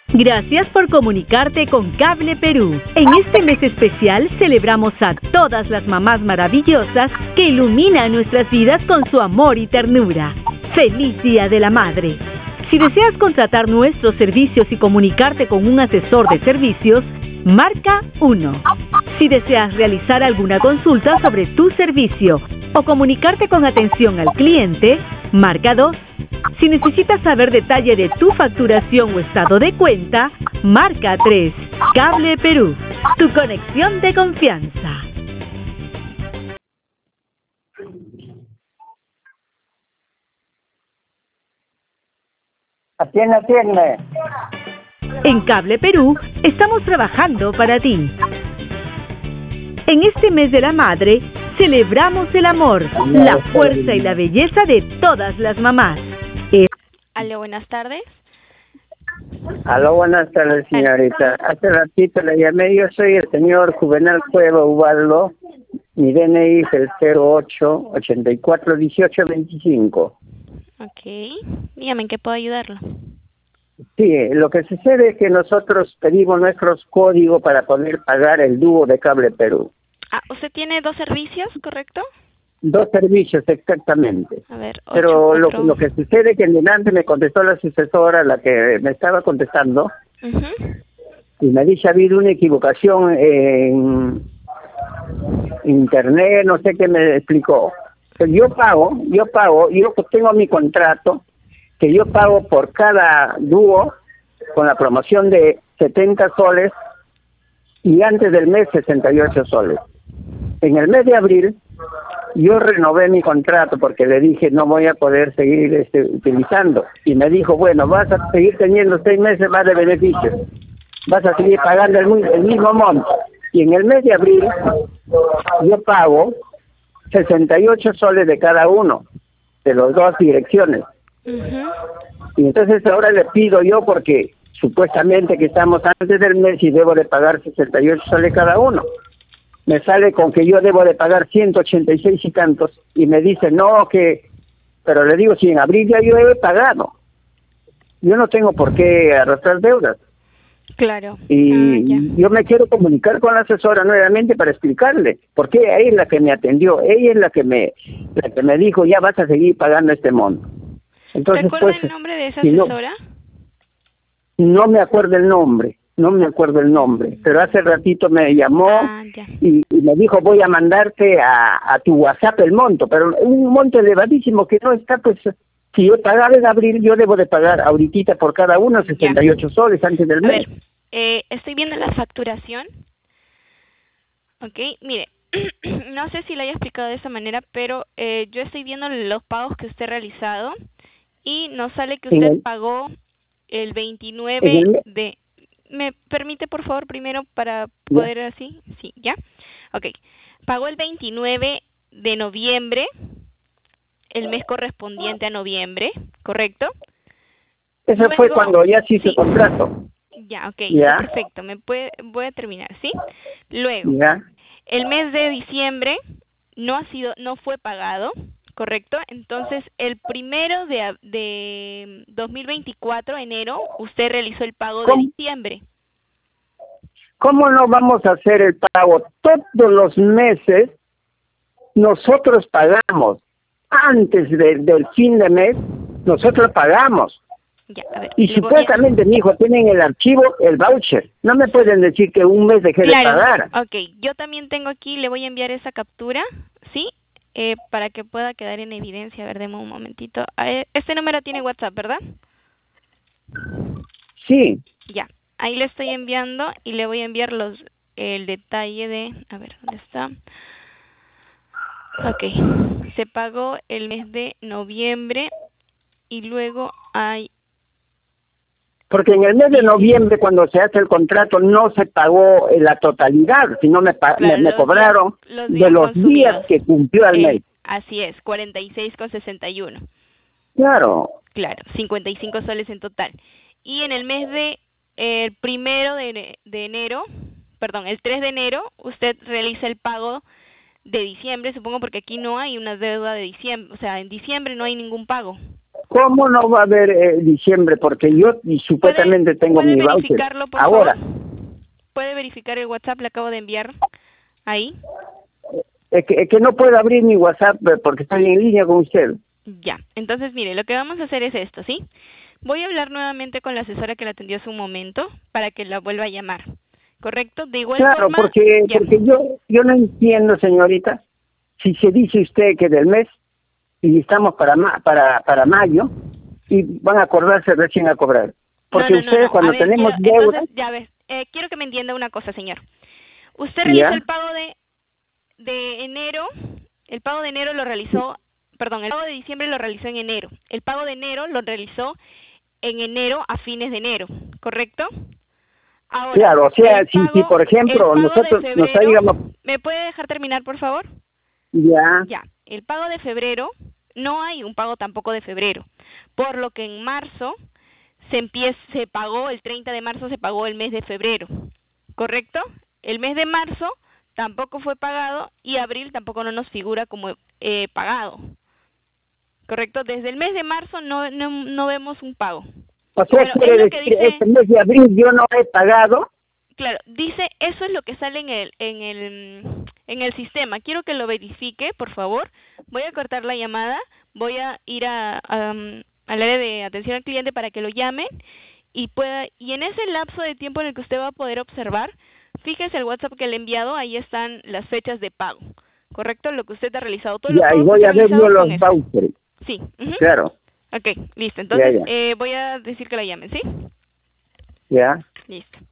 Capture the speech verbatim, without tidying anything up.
Gracias por comunicarte con Cable Perú. En este mes especial celebramos a todas las mamás maravillosas que iluminan nuestras vidas con su amor y ternura. ¡Feliz Día de la Madre! Si deseas contratar nuestros servicios y comunicarte con un asesor de servicios, marca uno. Si deseas realizar alguna consulta sobre tu servicio o comunicarte con atención al cliente, marca dos. Si necesitas saber detalle de tu facturación o estado de cuenta, marca tres. Cable Perú, tu conexión de confianza. Atiende, atiende. En Cable Perú estamos trabajando para ti. En este mes de la madre, celebramos el amor, la fuerza y la belleza de todas las mamás. Es... Aló, buenas tardes. Aló, buenas tardes, señorita. Hace ratito le llamé, yo soy el señor Juvenal Cueva Ubaldo. Mi D N I es el cero ocho ochenta y cuatro dieciocho veinticinco. Ok, dígame, ¿en qué puedo ayudarlo? Sí, lo que sucede es que nosotros pedimos nuestros códigos para poder pagar el dúo de Cable Perú. Ah, ¿usted tiene dos servicios, correcto? Dos servicios, exactamente. A ver, ocho, Pero lo, cuatro. lo que sucede es que delante me contestó la sucesora, la que me estaba contestando, Uh-huh. y me dice ha habido una equivocación en internet, no sé qué me explicó. Pero yo pago, yo pago, yo tengo mi contrato, que yo pago por cada dúo con la promoción de setenta soles y antes del mes sesenta y ocho soles. En el mes de abril yo renové mi contrato porque le dije no voy a poder seguir este, utilizando, y me dijo bueno, vas a seguir teniendo seis meses más de beneficios, vas a seguir pagando el, el mismo monto, y en el mes de abril yo pago sesenta y ocho soles de cada uno de las dos direcciones. Uh-huh. Y entonces ahora le pido yo, porque supuestamente que estamos antes del mes y debo de pagar sesenta y ocho soles cada uno, me sale con que yo debo de pagar ciento ochenta y seis y tantos, y me dice no, que, pero le digo, si en abril ya yo he pagado, yo no tengo por qué arrastrar deudas. Claro. Y Ah, ya. yo me quiero comunicar con la asesora nuevamente para explicarle, porque ella es la que me atendió, ella es la que me, la que me dijo ya vas a seguir pagando este monto. Entonces, ¿Recuerda pues, el nombre de esa si no, asesora? no me acuerdo el nombre, no me acuerdo el nombre, pero hace ratito me llamó Ah, ya. y, y me dijo voy a mandarte a, a tu WhatsApp el monto, pero un monto elevadísimo que no está, pues, si yo pagaba en abril, yo debo de pagar ahorita por cada uno sesenta y ocho soles antes del A mes. ver, eh, estoy viendo la facturación. Ok, mire, no sé si le haya explicado de esa manera, pero eh, yo estoy viendo los pagos que usted ha realizado y nos sale que En usted el, pagó el en veintinueve el mes, de... ¿Me permite, por favor, primero para ya, poder así? Sí, ¿ya? Ok, pagó el veintinueve de noviembre, el mes correspondiente a noviembre, ¿correcto? eso fue Luego, cuando ya se hizo el sí, contrato, ya, ok, ya, perfecto, me puede, voy a terminar, ¿sí? Luego, ya. el mes de diciembre no ha sido, no fue pagado, ¿correcto? Entonces, el primero de, a- de dos mil veinticuatro, enero, usted realizó el pago de ¿Cómo, diciembre. ¿Cómo no vamos a hacer el pago? Todos los meses nosotros pagamos. Antes de- del fin de mes, nosotros pagamos. Ya, a ver, Y le voy a... supuestamente, mi hijo, tienen el archivo, el voucher. No me pueden decir que un mes dejé de Claro, pagar. ok, yo también tengo aquí, le voy a enviar esa captura, ¿sí? Eh, para que pueda quedar en evidencia. A ver, deme un momentito. Ah, eh, Este número tiene WhatsApp, ¿verdad? Sí, Ya, ahí le estoy enviando y le voy a enviar los el detalle de... A ver, ¿dónde está? Ok, se pagó el mes de noviembre y luego hay... porque en el mes de noviembre, cuando se hace el contrato, no se pagó en la totalidad, sino me, pa- me, Claro, me los días, cobraron los de días los días consumidos. que cumplió el mes. Eh, así es, cuarenta y seis con sesenta y uno. Claro. Claro, cincuenta y cinco soles en total. Y en el mes de el primero de, ene- de enero, perdón, el tres de enero, usted realiza el pago de diciembre, supongo, porque aquí no hay una deuda de diciembre, o sea, en diciembre no hay ningún pago. ¿Cómo no va a haber eh, diciembre? Porque yo y supuestamente tengo ¿puede mi voucher. verificarlo, por Ahora. favor? ¿Puede verificar el WhatsApp? Le acabo de enviar ahí. Es que, es que no puedo abrir mi WhatsApp porque estoy en línea con usted. Ya, entonces mire, lo que vamos a hacer es esto, ¿sí? Voy a hablar nuevamente con la asesora que la atendió hace un momento para que la vuelva a llamar, ¿correcto? De igual Claro, forma... porque, ya. porque yo, yo no entiendo, señorita, si se dice usted que del mes y estamos para ma para para mayo y van a acordarse recién a cobrar. Porque no, no, no, ustedes no. cuando A ver, tenemos quiero, deuda... entonces, ya ves, eh, quiero que me entienda una cosa, señor. Usted realizó ¿Ya? el pago de, de enero, el pago de enero lo realizó, perdón, el pago de diciembre lo realizó en enero. El pago de enero lo realizó en enero a fines de enero, ¿correcto? Ahora, Claro, o sea, el si, pago, si por ejemplo el pago nosotros de nos febrero, digamos... ¿me puede dejar terminar, por favor? Ya, Ya, el pago de febrero, no hay un pago tampoco de febrero, por lo que en marzo se empieza, se pagó, el treinta de marzo se pagó el mes de febrero, ¿correcto? El mes de marzo tampoco fue pagado y abril tampoco no nos figura como eh, pagado, ¿correcto? Desde el mes de marzo no, no, no vemos un pago. o sea, Bueno, quiere es lo que decir, dice... este mes de abril yo no he pagado. Claro, dice, eso es lo que sale en el, en el, en el sistema. Quiero que lo verifique, por favor. Voy a cortar la llamada, voy a ir a, a, um, al área de atención al cliente para que lo llamen y pueda, y en ese lapso de tiempo en el que usted va a poder observar, fíjese el WhatsApp que le he enviado, ahí están las fechas de pago, ¿correcto? Lo que usted ha realizado, todos los Ya, y pagos voy que a usted ha ver yo realizado los con eso. vouchers. Sí. Uh-huh. Claro. Ok, listo. Entonces, Ya, ya. Eh, voy a decir que la llamen, ¿sí? Ya. Listo.